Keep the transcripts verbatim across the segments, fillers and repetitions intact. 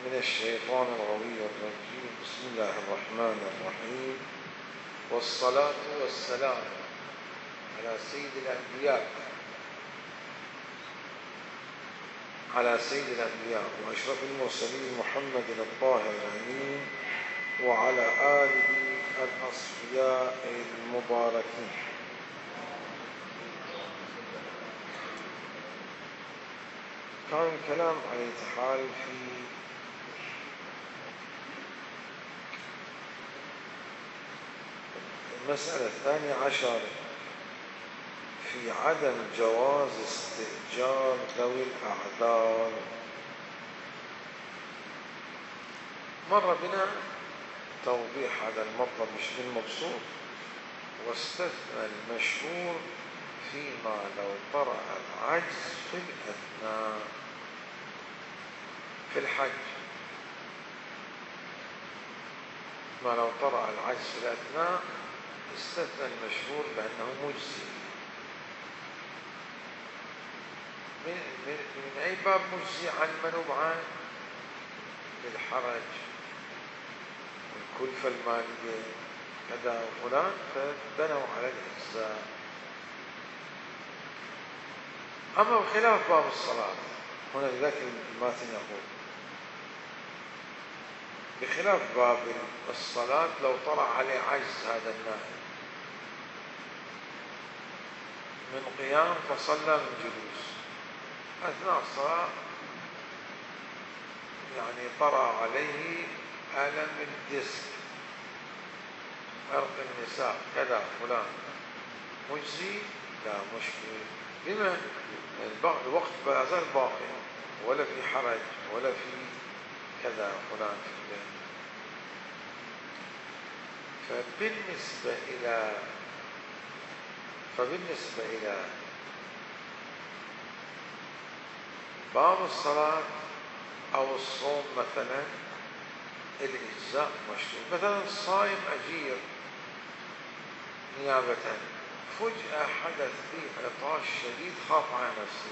من الشيطان الغوي الرجيم. بسم الله الرحمن الرحيم، والصلاة والسلام على سيد الأنبياء على سيد الأنبياء وأشرف المرسلين محمد الطاهر الأمين وعلى آله الأصفياء المباركين. كان الكلام على الاتحال في المسألة الثانية عشر في عدم جواز استئجار ذوي الأعذار. مر بنا توضيح هذا المطلب مش بالمبسوط، واستثنى المشهور فيما لو طرأ العجز في الأثناء في الحج. ما لو طرأ العجز في الأثناء استثنى المشهور بأنه مجزي. من, من, من أي باب مجزي؟ عن منوعان بالحرج والكلفة المالية كذا وفلان، فبنوا على الإجزاء. أما بخلاف باب الصلاة، هنا لذلك الماتن يقول بخلاف باب الصلاة لو طرأ عليه عجز هذا النائم من قيام فصلى من جلوس أثناء الصلاة، يعني طرأ عليه ألم الديسك، عرق النساء كذا فلان، مجزي؟ لا مشكلة. لما؟ الوقت لا زال باقي، ولا في حرج ولا في كذا فلان في البيت. فبالنسبة إلى فبالنسبة إلى باب الصلاة أو الصوم مثلا الإجزاء مشروع. مثلا الصائم أجير نيابة، فجأة حدث فيه عطاش شديد خاف على نفسه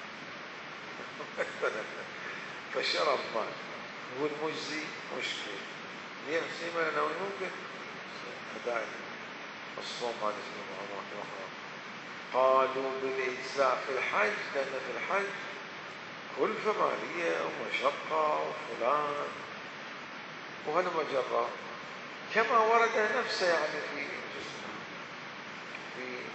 فشرب ماء، يقول مجزي؟ مشكلة. يحسي ما لو ممكن هداية الصوم ما نسمى معامات أخرى. قالوا بالإجزاء في الحج، لأن في الحج كلفة مالية ومشقة وفلان وهذا مجرى كما ورد نفسه، يعني في في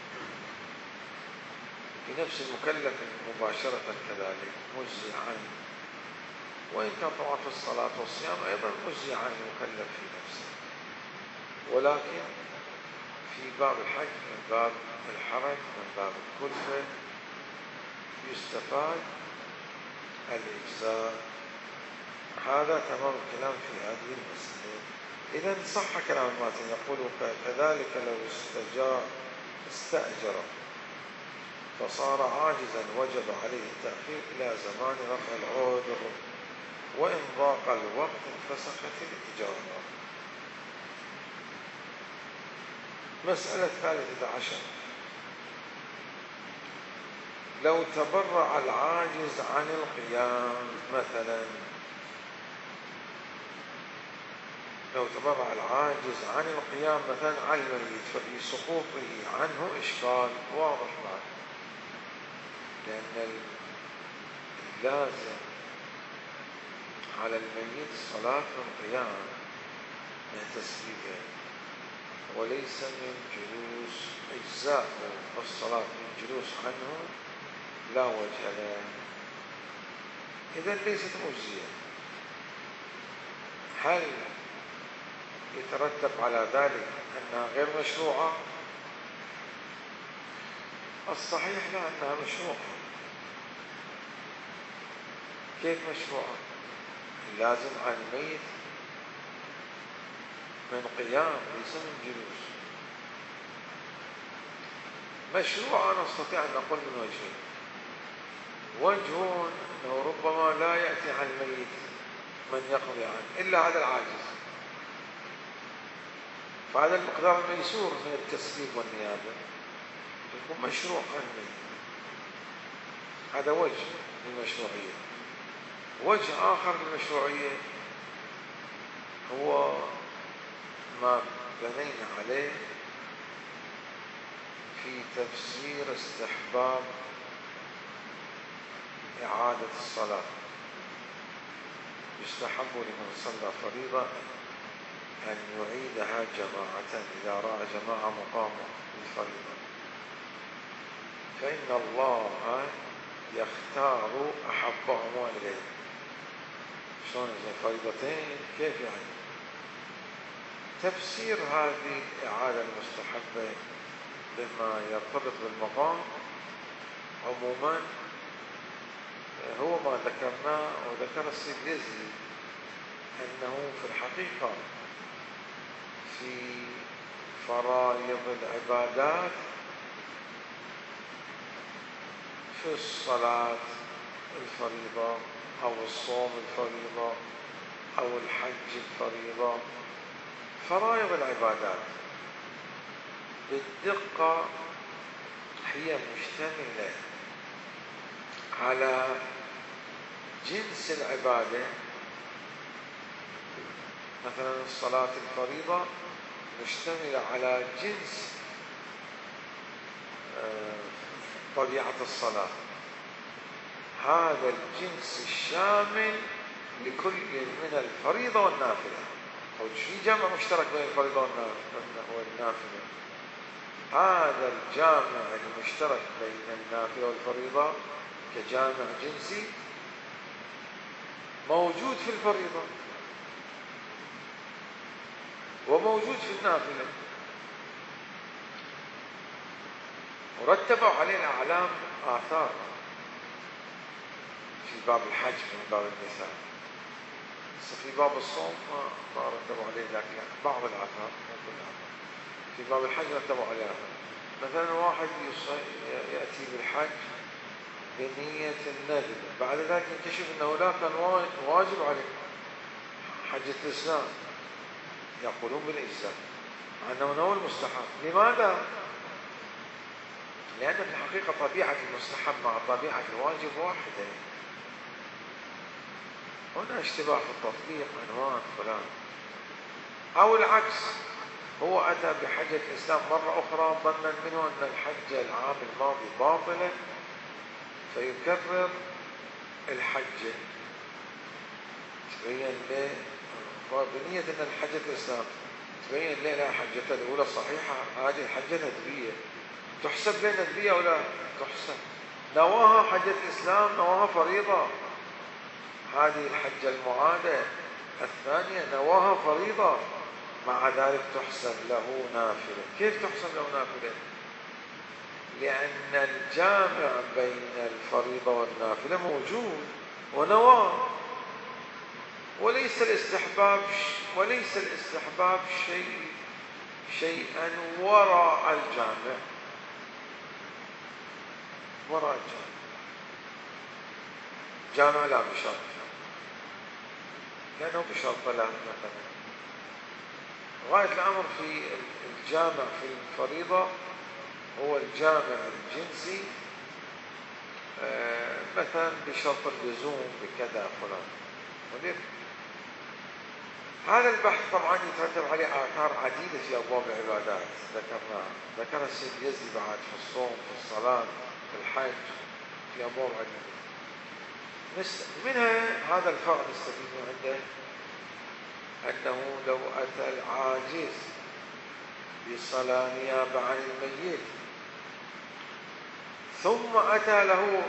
في نفس المكلف مباشرة كذلك مجزي عنه، وإن كان طبعا في الصلاة والصيام أيضا مجزي عن المكلف في نفسه. ولكن في باب الحج من باب الحرج من باب الكلفة يستفاد الإجزاء. هذا تمام الكلام في هذه المسألة. إذا صح كلام الماتن يقول كذلك لو استجار استأجر فصار عاجزا وجب عليه التأخير إلى زمان رفع العذر، وإن ضاق الوقت انفسخت الإجارة. مسألة الثالثة عشر لو تبرع العاجز عن القيام مثلا لو تبرع العاجز عن القيام مثلا عن الميت، ففي سقوطه عنه إشكال واضح معه، لأن اللازم على الميت صلاة القيام من تسبيحه وليس من جلوس. إجزاء الصلاة من جلوس عنه لا وجه له، إذا ليست مجزية. هل يترتب على ذلك أنها غير مشروعة؟ الصحيح لا، أنها مشروعة. كيف مشروعة؟ لازم عن الميت من قيام ليس من جلوس. مشروعة نستطيع أن نقول من وجهين. وجه أنه ربما لا يأتي عن الميت من يقضي عنه إلا هذا العاجز، فهذا المقدار الميسور من التسبيب والنيابة يكون مشروع عن الميت. هذا وجه للمشروعية. وجه آخر للمشروعية هو ما بنينا عليه في تفسير استحباب إعادة الصلاة. يستحب لمن صلى فريضة أن يعيدها جماعة إذا رأى جماعة مقامة بالفريضة، فإن الله يختار أحبهما إليه. شلون إذا فريضتين كيف يعني؟ تفسير هذه الإعادة المستحبة بما يرتبط بالمقام عموما هو ما ذكرناه، وذكر السيد يزيد أنه في الحقيقة في فرائض العبادات في الصلاة الفريضة أو الصوم الفريضة أو الحج الفريضة، فرائض العبادات بالدقة هي مشتملة على جنس العبادة. مثلا الصلاة الفريضة مشتملة على جنس طبيعة الصلاة، هذا الجنس الشامل لكل من الفريضة والنافلة. أو في جامع مشترك بين الفريضة والنافلة، هذا الجامع المشترك بين النافلة والفريضة كجامع جنسي موجود في الفريضة وموجود في النافلة، ورتبوا عليه الأعلام آثار في باب الحج من باب النساء. في باب الصوم ما رتبوا عليه، لكن بعض الآثار مو كل الآثار. في باب الحج رتبوا عليه آثار. مثلا واحد يأتي بالحج بنية النذر، بعد ذلك يكتشف أنه لا كان واجب عليه حجة الإسلام، يقولون بالإجزاء أنه نوى المستحب. لماذا؟ لأن في الحقيقة طبيعة المستحب مع طبيعة الواجب واحدة. هنا اشتباه في التطبيق عنوان فلان، أو العكس، هو أتى بحجة الإسلام مرة أخرى ظنا منه أن الحج العام الماضي باطلة فيكرر الحجة، تبين له بنية أن الحجة الإسلام، تبين له لا حجة الأولى صحيحة، هذه الحجة ندبية، تحسب له ندبية ولا تحسب؟ نواها حجة الإسلام، نواها فريضة. هذه الحجة المعادة الثانية نواها فريضة، مع ذلك تحسب له نافلة. كيف تحسب له نافلة؟ لأن الجامع بين الفريضة والنافلة موجود ونواه، وليس الاستحباب وليس الاستحباب شيء شيئا وراء الجامع، وراء الجامع. جامع لا بشرط، لأنه بشرط لا مثلا. غاية الأمر في الجامع في الفريضة هو الجامع الجنسي، آه مثلا بشرط اللزوم بكذا فلان. وليه؟ هذا البحث طبعا يترتب عليه آثار عديدة في أبواب العبادات ذكرناها، ذكر السيد يزيد بعد في الصوم في الصلاة في الحج في أبواب عديدة. منها هذا الفرع نستفيد عنده أنه لو أتى العاجز بصلاة نيابة عن الميت ثم أتى له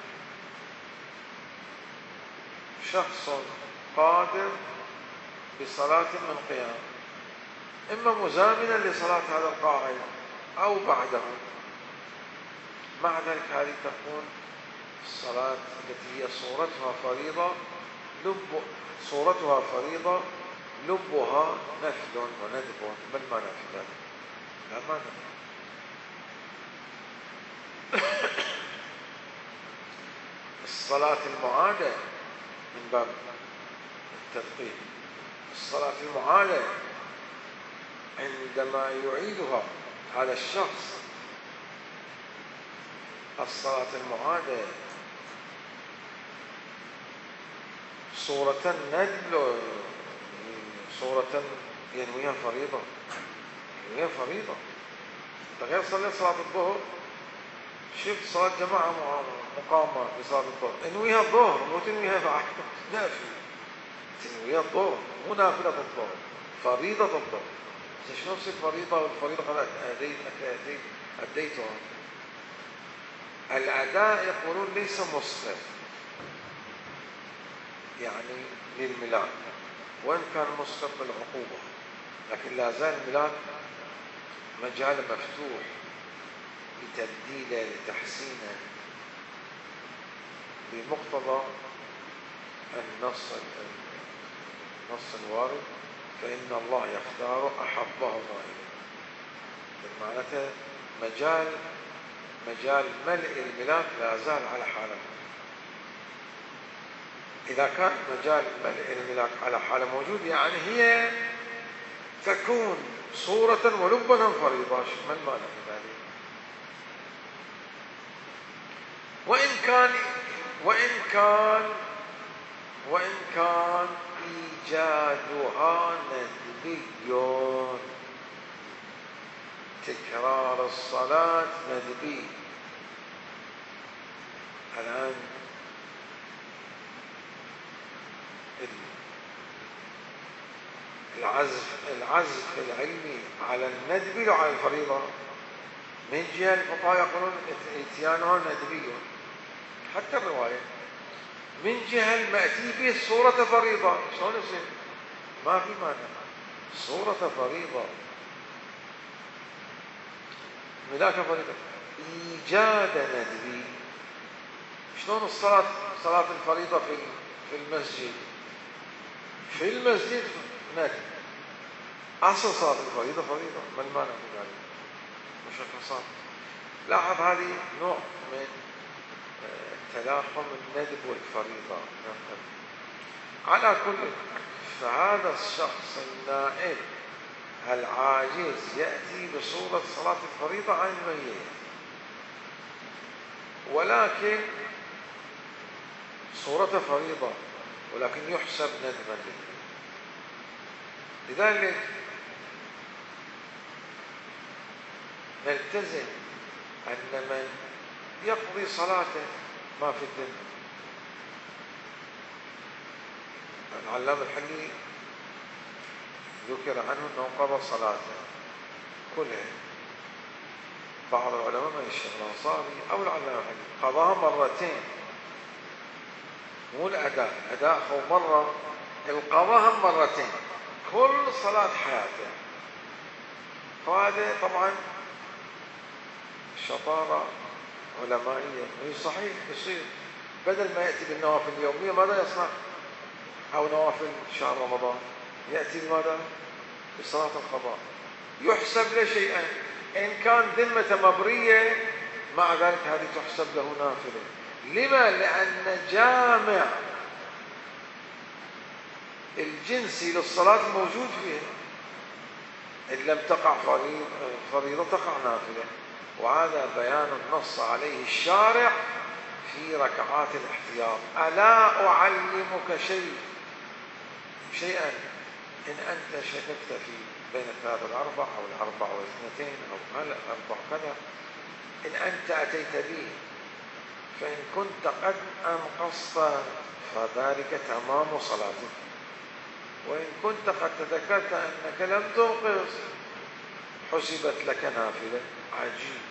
شخص قادر بصلاة من قيام، إما مزامنا لصلاة هذا القائد أو بعده، مع ذلك هذه تكون الصلاة التي هي صورتها فريضة لب صورتها فريضة لبها نفل وندب. بل ما نفل؟ لا ما نفل. الصلاة المعادة من باب التدقيق، الصلاة المعادة عندما يعيدها على الشخص، الصلاة المعادة صورة ندب صورة ينويها فريضة، ينويها فريضة. أنت غير صليت صلاة الظهر، شفت صلاة جماعة مقامة بصلاة الظهر، انويها الظهر مو تنويها نافلة، تنويها الظهر مو نافلة الظهر، فريضة الظهر. شنو نفس الفريضة والفريضة قد أديت أديت أديتها. الأداء يقولون ليس مسقط يعني للملاك، وإن كان مسقط بالعقوبة، لكن لا زال الملاك مجال مفتوح لتبديله لتحسينه بمقتضى النص النص الوارد، فإن الله يختار أحبهما إليه. معناته مجال مجال ملء الملاك لا زال على حاله. إذا كان مجال ملء الملاك على حاله موجود، يعني هي تكون صورة ولبنا فريضة، ما المانع في ذلك؟ وإن كان وإن كان وإن كان إيجادها ندبي، تكرار الصلاة ندبي. الآن العزف العزف العلمي على الندب وعلى الفريضة، من جهة الفقهاء يقولون اتيانها ندبي حتى الرواية، من جهة المأتي به صورة فريضة. شلون يصير؟ ما في مانع، صورة فريضة، ملاك فريضة، إيجاد ندبي. شلون الصلاة صلاة الفريضة في في المسجد في المسجد ندب، أصل صلاة الفريضة فريضة، ما المانع في ذلك؟ مشخصات. لاحظ هذه نوع من تلاحم الندب والفريضة. على كل، فهذا الشخص النائب العاجز يأتي بصورة صلاة الفريضة عن الميت، ولكن صورة فريضة، ولكن يحسب ندبا له. لذلك نلتزم أن من يقضي صلاته ما في الدنيا. العلامة الحلي ذكر عنه أنه قضى صلاته كلها. بعض العلماء من الشيخ الأنصاري أو العلامة الحلي قضاها مرتين، مو الأداء، أداء أو مرة، القضاها مرتين كل صلاة حياته. فهذا طبعا شطارة علمائية. هي صحيح يصير بدل ما يأتي بالنوافل اليومية ماذا يصنع؟ أو نوافل شهر رمضان، يأتي بماذا؟ بصلاة القضاء، يحسب له شيئا. إن كان ذمة مبرية مع ذلك هذه تحسب له نافلة. لما؟ لأن جامع الجنسي للصلاة موجود فيها، إن لم تقع فريضة تقع نافلة. وهذا بيان نص عليه الشارع في ركعات الاحتياط. ألا أعلمك شيء شيئا إن أنت شككت في بين الثلاث والأربع أو الأربع والاثنتين أو الأربع كذا، إن أنت أتيت به فإن كنت قد أنقصت فذلك تمام صلاتك، وإن كنت قد تذكرت أنك لم تنقص حسبت لك نافلة. عجيب،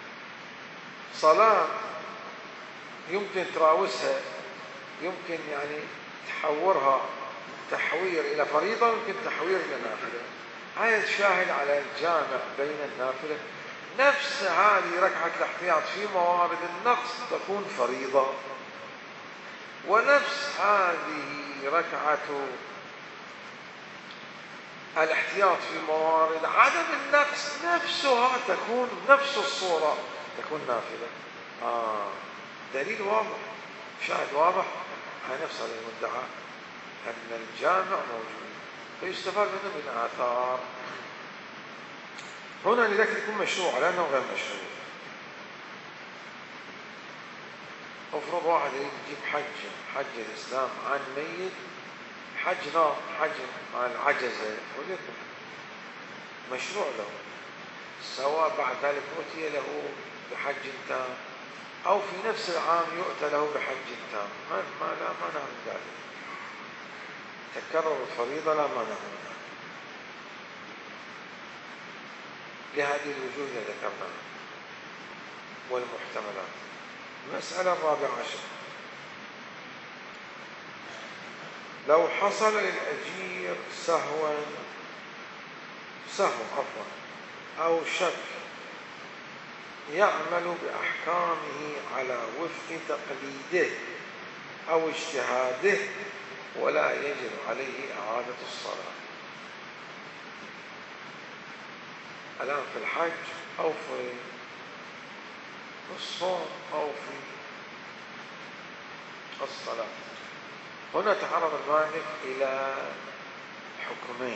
صلاة يمكن تراوسها، يمكن يعني تحورها تحوير إلى فريضة، يمكن تحوير إلى نافلة. هذا شاهد على الجامع بين النافلة. نفس هذه ركعة الاحتياط في موارد النقص تكون فريضة، ونفس هذه ركعة الاحتياط في موارد عدم النقص نفسها تكون نفس الصورة تكون نافلة. آه دليل واضح، شاهد واضح على نفس هذا المدعى أن الجامع موجود، فيستفاد منه من آثار. هنا لذلك يكون مشروع لأنه غير مشروع. افرض واحد يجيب حج حج الإسلام عن ميت الحج نوع حج مع العجزة ولكن مشروع له، سواء بعد ذلك أتي له بحج تام أو في نفس العام يؤتى له بحج تام، ما لا مانع من ذلك. تكرر الفريضة لا مانع منها لهذه الوجوه التي ذكرناها والمحتملات. المسألة الرابعة عشر: لو حصل للأجير سهوا سهو عفوا أو شك يعمل بأحكامه على وفق تقليده أو اجتهاده ولا يجب عليه إعادة الصلاة. الآن في الحج أو في الصوم أو في الصلاة، هنا تعرض المالك إلى حكمين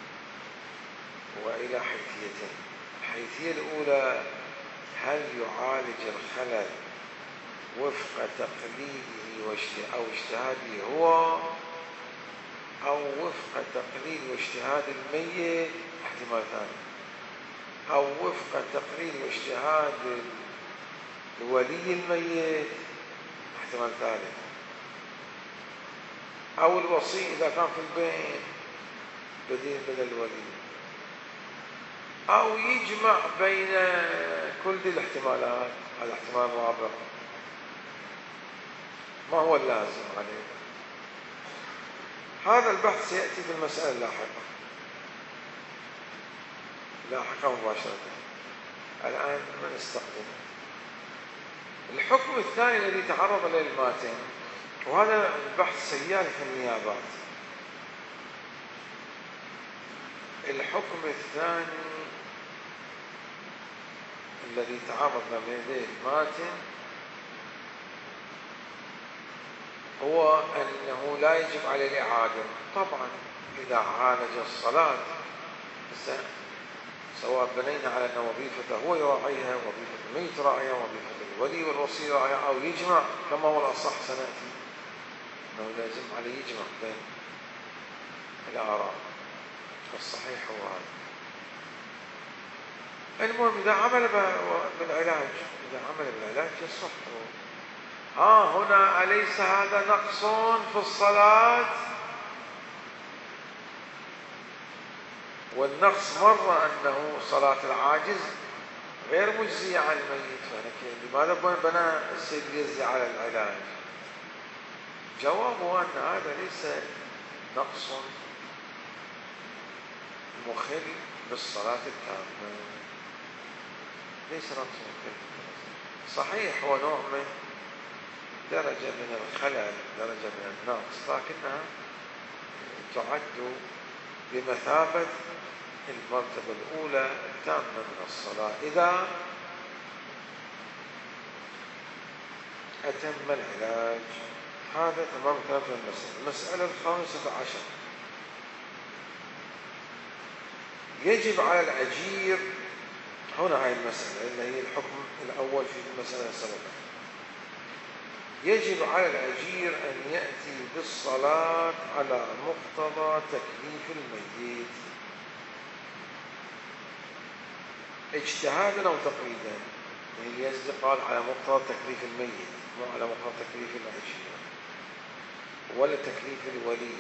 وإلى حيثيتين. الحيثية الأولى: هل يعالج الخلل وفق تقليده أو اجتهاده هو أو وفق تقليد واجتهاد الميت، احتمال ثاني، أو وفق تقليد واجتهاد الولي الميت، احتمال ثالث، أو الوصي إذا كان في البين بديل بدل الولي، أو يجمع بين كل دي الاحتمالات. هذا احتمال رابع. ما هو اللازم عليه؟ هذا البحث سيأتي في المسألة اللاحقة لاحقا مباشرة. الآن ما نستخدمه. الحكم الثاني الذي تعرض له الماتن، وهذا البحث سيال في النيابات. الحكم الثاني الذي تعرض إليه الماتن هو أنه لا يجب عليه الإعادة. طبعا إذا عالج الصلاة سواء بنينا على أن وظيفته هو يراعيها، وظيفة الميت راعيها، وظيفة الولي والوصي يراعيها، أو يجمع كما هو الأصح سنأتي أنه لازم عليه يجمع بين الآراء. الصحيح هو هذا. المهم إذا عمل بالعلاج إذا عمل بالعلاج يصح. ها هنا أليس هذا نقص في الصلاة؟ والنقص مرة أنه صلاة العاجز غير مجزية عن الميت، لماذا بنى السيد يجزي على العلاج؟ جوابه أن هذا ليس نقص مخل بالصلاة التامة، ليس نقص مخل. صحيح هو نوع من درجة من الخلل، درجة من النقص، لكنها تعد بمثابة المرتبة الأولى التامة من الصلاة إذا أتم العلاج. هذا تمام كلام في المسألة. المسألة الخامسة عشر: يجب على الأجير، هنا هاي المسألة اللي هي الحكم الأول في المسألة السابقة، يجب على الأجير أن يأتي بالصلاة على مقتضى تكليف الميت اجتهادا أو تقليدا. هي يزد قال على مقتضى تكليف الميت، مو على مقتضى تكليف الأجير ولا تكليف الولي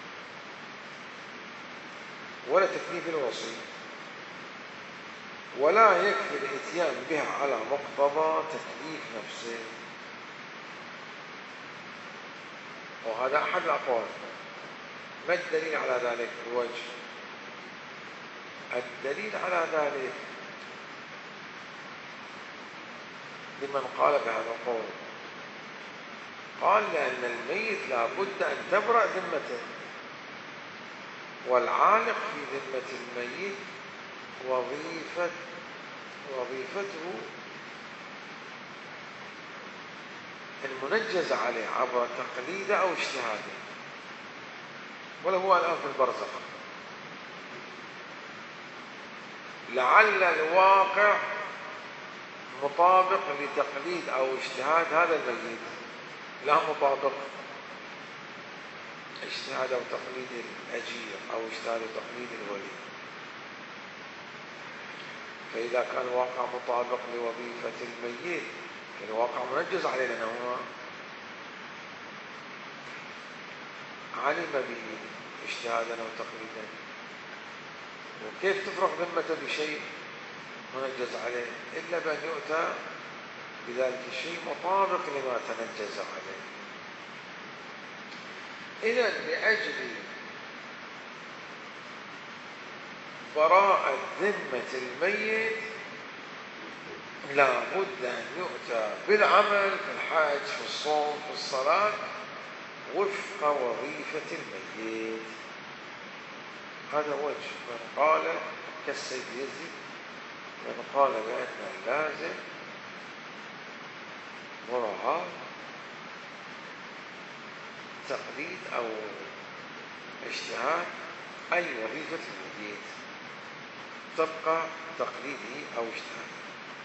ولا تكليف الوصي، ولا يكفي الاتيان بها على مقتضى تكليف نفسه. وهذا أحد الأقوال. ما الدليل على ذلك؟ الوجه الدليل على ذلك لمن قال بهذا القول، قال لأن الميت لا بد أن تبرأ ذمته، والعالق في ذمة الميت وظيفة وظيفته المنجز عليه عبر تقليده أو اجتهاده، ولا هو الآن في البرزخ. لعل الواقع مطابق لتقليد أو اجتهاد هذا الميت، لا مطابق اجتهاد أو تقليد الأجير أو اجتهاد وتقليد الولي. فإذا كان الواقع مطابق لوظيفة الميت الواقع منجز عليه لأنه علم به اجتهادا أو تقليدا، وكيف تفرق ذمته بشيء منجز عليه إلا بأن يؤتى بذلك الشيء مطابق لما تنجز عليه. إذن لأجل براءة ذمة الميت لا بد أن يؤتى بالعمل في الحج في الصوم في الصلاة وفق وظيفة الميت. هذا وجه من قال كالسيد يزيد من قال بأن اللازم مراعاة تقليد أو اجتهاد أي وظيفة الميت تبقى تقليده أو اجتهاده.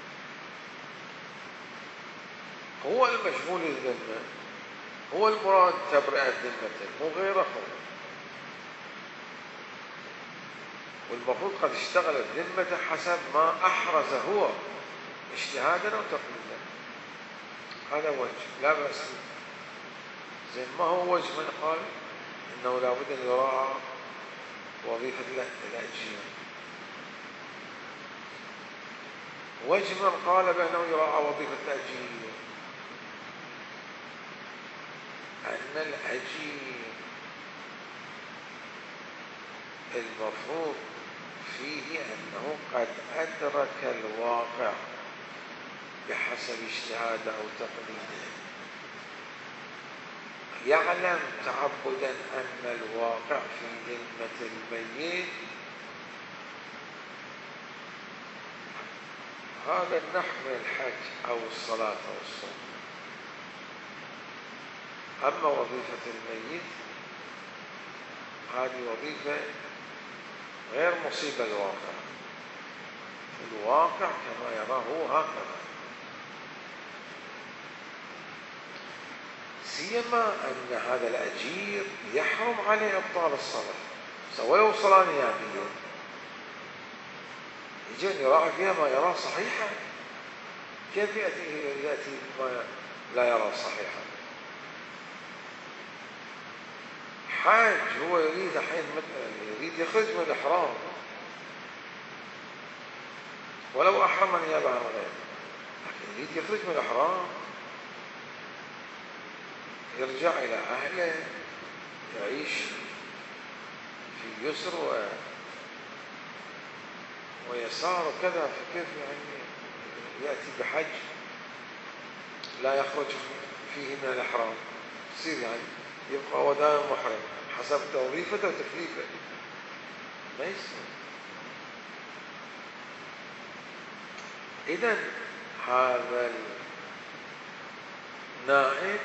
هو المشمول الذمة هو المراد تبرئة ذمته مو غيره، والمفروض قد اشتغل الذمة حسب ما أحرز هو اجتهادا أو تقليدا. هذا وجه لا بأس به. زين ما هو وجه من قال إنه لا بد أن يراعى وظيفة الأجير؟ وجه من قال بأنه يراعى وظيفة الأجير أن الأجير المفروض فيه أنه قد أدرك الواقع بحسب اجتهاده أو تقليده، يعلم تعبدا أن الواقع في ذمة الميت هذا النحو من الحج أو الصلاة أو الصوم. أما وظيفة الميت هذه وظيفة غير مصيبة الواقع، الواقع كما يراه هكذا، سيما أن هذا الأجير يحرم عليه إبطال الصلاة سواء وصلان نيابيا، يجي أن يراعي فيها ما يراه صحيحا. كيف يأتي يأتي ما لا يراه صحيحا؟ حاج هو يريد حين يريد يخرج من الإحرام ولو أحرم نيابة عن غيره، لكن يريد يخرج من الإحرام يرجع إلى أهله يعيش في يسر و... ويسار وكذا، فكيف يعني يأتي بحج لا يخرج فيه من الإحرام؟ يصير يعني يبقى هو دائما محرم حسب توظيفته وتكليفه، ما يصير. إذن هذا النائب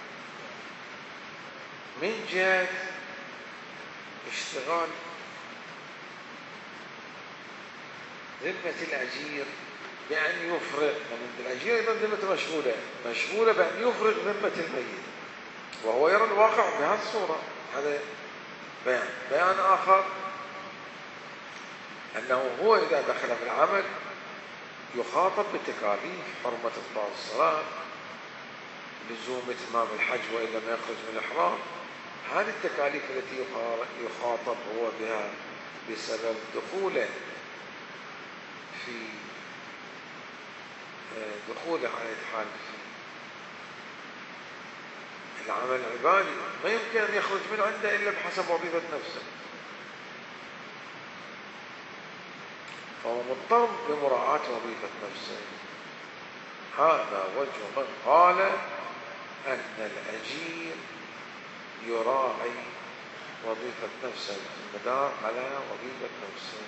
من جهة اشتغال ذمة الأجير بأن يفرغ من الأجير، إذن ذمته مشغولة مشغولة بأن يفرغ ذمة الميت، وهو يرى الواقع بهذه الصورة. هذا بيان. بيان آخر أنه هو إذا دخل في العمل يخاطب بتكاليف حرمة إبطال الصلاة، لزوم إتمام الحج وإلا ما يخرج من الإحرام. هذه التكاليف التي يخاطب هو بها بسبب دخوله في دخوله على الحال في العمل العبادي ما يمكن أن يخرج من عنده إلا بحسب وظيفة نفسه، فهو مضطر بمراعاة وظيفة نفسه. هذا وجه من قال أن الأجير يراعي وظيفة نفسه، المدار على وظيفة نفسه،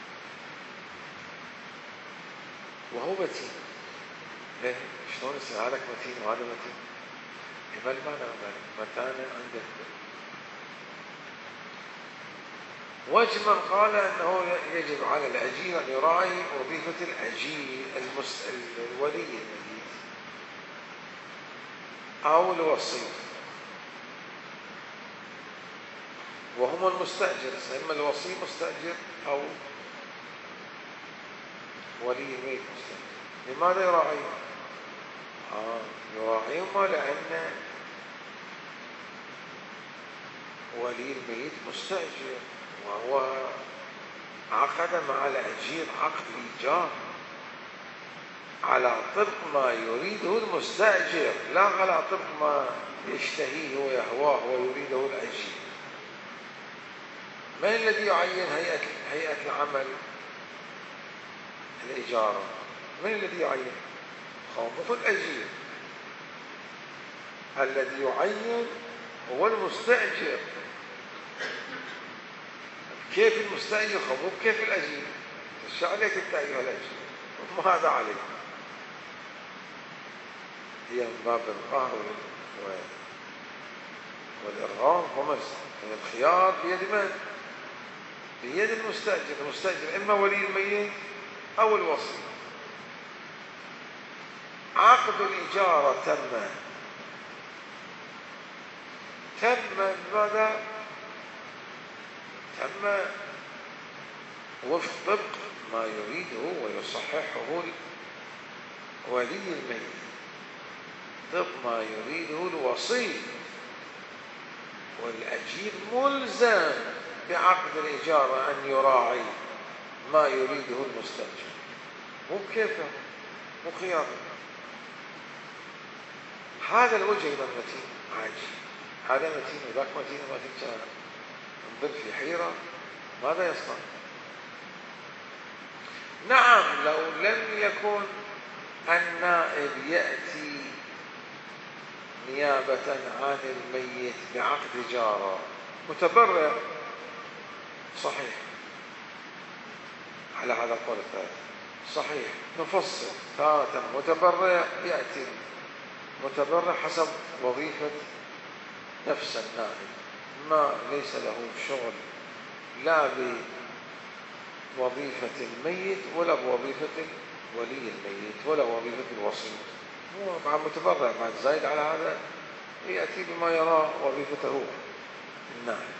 وهو متين. ليه؟ شلون يصير هذاك متين وهذا متين؟ ما المعنى متانة عندك؟ وجه من قال أنه يجب على الأجير أن يراعي وظيفة الأجير المس... الولي الميت أو الوصي، وهم المستأجر، إما الوصي مستأجر أو ولي الميت مستأجر. لماذا يراعيهم؟ آه يراعيهم لأن ولي الميت مستأجر وهو عقد مع الأجير عقد إيجار على طبق ما يريده المستأجر، لا على طبق ما يشتهيه ويهواه ويريده الأجير. من الذي يعين هيئة هيئة العمل الإجارة؟ من الذي يعين؟ خوف الأجير. الذي يعين هو المستأجر. كيف المستأجر خوف كيف الأجير؟ ايش عليك انت ايها الأجير؟ ماذا عليك؟ هي من باب القهر والإرغام خمس. الخيار بيد من؟ بيد المستأجر. المستأجر إما ولي الميت أو الوصي. عقد الإجارة تم تم ماذا؟ تم وفق طبق ما يريده ويصححه ولي الميت، طبق ما يريده الوصي. والأجير ملزم بعقد الإجارة أن يراعي ما يريده المستأجر، مو بكيفه، مو خياره. هذا الوجه إلى المتين عاجي، هذا متين وذاك متين وما تنسى نضل في حيرة، ماذا يصنع؟ نعم لو لم يكن النائب يأتي نيابة عن الميت بعقد إجارة متبرع صحيح، على هذا القول الثالث صحيح. نفصل تارة متبرع يأتي متبرع حسب وظيفة نفس النائب، ما ليس له شغل لا بوظيفة الميت ولا بوظيفة ولي الميت ولا وظيفة الوصي، هو مع متبرع بعد زايد على هذا يأتي بما يرى وظيفته النائب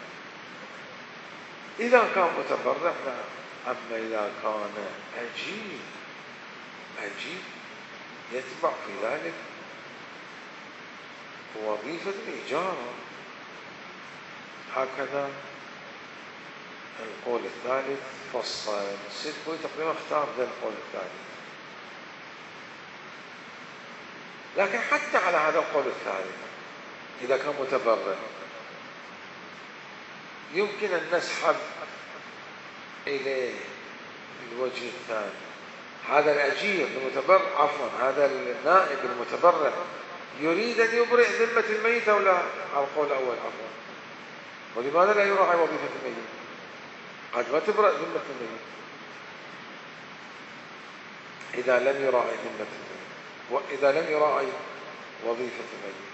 إذا كان متبرع. نعم. أما إذا كان أجير أجير يتبع في ذلك وظيفة الإجارة. هكذا القول الثالث فصل سيدكوي تقريبا اختار ذا القول الثالث. لكن حتى على هذا القول الثالث إذا كان متبرع يمكن أن نسحب إليه الوجه الثاني. هذا الأجير المتبرع عفوا هذا النائب المتبرع يريد أن يبرئ ذمة الميت أو لا؟ على القول الأول عفوا. ولماذا لا يراعي وظيفة الميت؟ قد ما تبرأ ذمة الميت إذا لم يراعي ذمة الميت وإذا لم يراعي وظيفة الميت.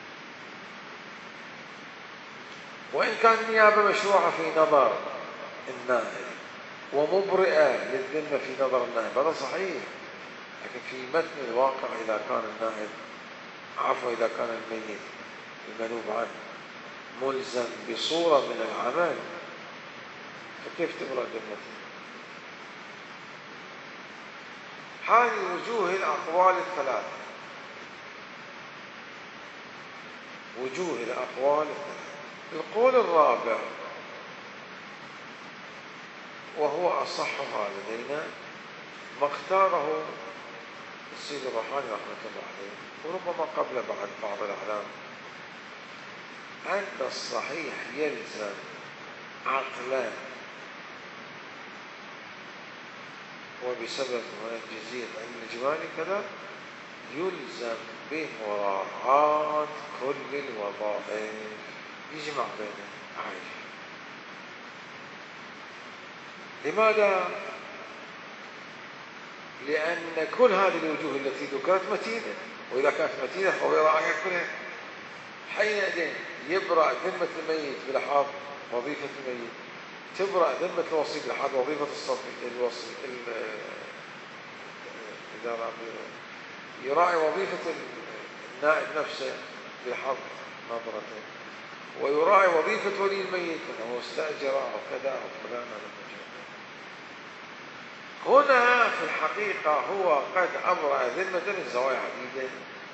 وإن كان النيابة مشروعة في نظر النائب ومبرئة للذمة في نظر النائب هذا صحيح، لكن في متن الواقع إذا كان النائب عفوا إذا كان الميت المنوب عنه ملزم بصورة من العمل فكيف تبرأ ذمته؟ هذه وجوه الأقوال الثلاثة، وجوه الأقوال الثلاثة. القول الرابع وهو أصحها لدينا ما اختاره السيد الروحاني رحمة الله عليه وربما قبل بعد بعض الأعلام، أن الصحيح يلزم عقلا وبسبب جزئية الإجمالي كذا يلزم بمراعاة كل الوظائف يجمع بينهم عايش. لماذا؟ لأن كل هذه الوجوه التي ذكرت متينة، وإذا كانت متينة فهو يراعيها كلها. حينئذ يبرأ ذمة الميت بلحاظ وظيفة الميت، تبرأ ذمة الوصي بلحاظ وظيفة الوصي، إذا يراعي وظيفة النائب نفسه بلحاظ نظرته. ويراعي وظيفة ولي الميت أنه استأجر أو كذا أو فلان. هنا في الحقيقة هو قد أبرأ ذمة الزوايا عديدة.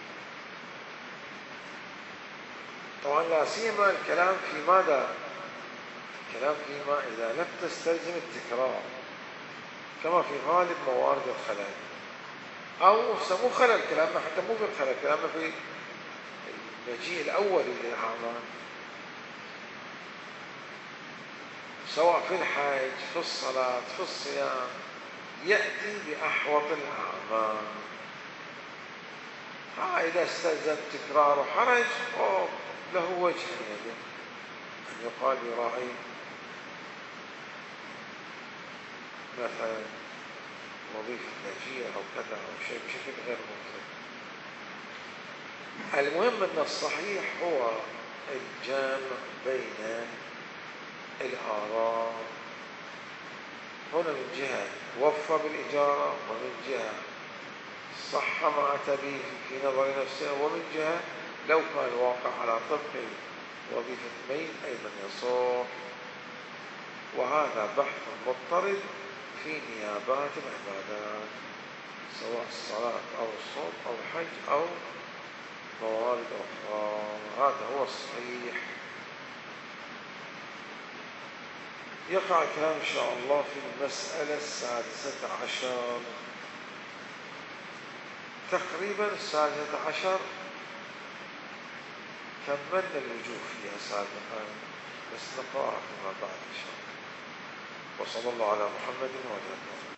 طبعا لا سيما الكلام في ماذا؟ الكلام فيما إذا لم تستلزم التكرار كما في غالب موارد الخلل، أو سمو خلل كلامنا حتى مو في الخلل، كلامنا في المجيء الأولي للأعمال، سواء في الحج، في الصلاة، في الصيام، يأتي بأحوط الأعمال. ها إذا استلزم تكرار وحرج أو له وجه يعني أن يقال يراعي مثلا وظيفة نجية أو كذا أو شيء بشكل غير ممكن. المهم أن الصحيح هو الجمع بين الآراء، هنا من جهة وفى بالإجارة، ومن جهة صح ما أتى به في نظر نفسه، ومن جهة لو كان الواقع على طبق وظيفة الميت أيضا يصح. وهذا بحث مضطرد في نيابات العبادات سواء الصلاة أو الصوم أو الحج أو موارد أخرى. هذا هو الصحيح. يقع الكلام إن شاء الله في المسألة السادسة عشر، تقريبا السادسة عشر كملنا الوجوه فيها سابقا، بس نقرأ فيما بعد إن شاء الله. وصلى الله على محمد وعلى آله.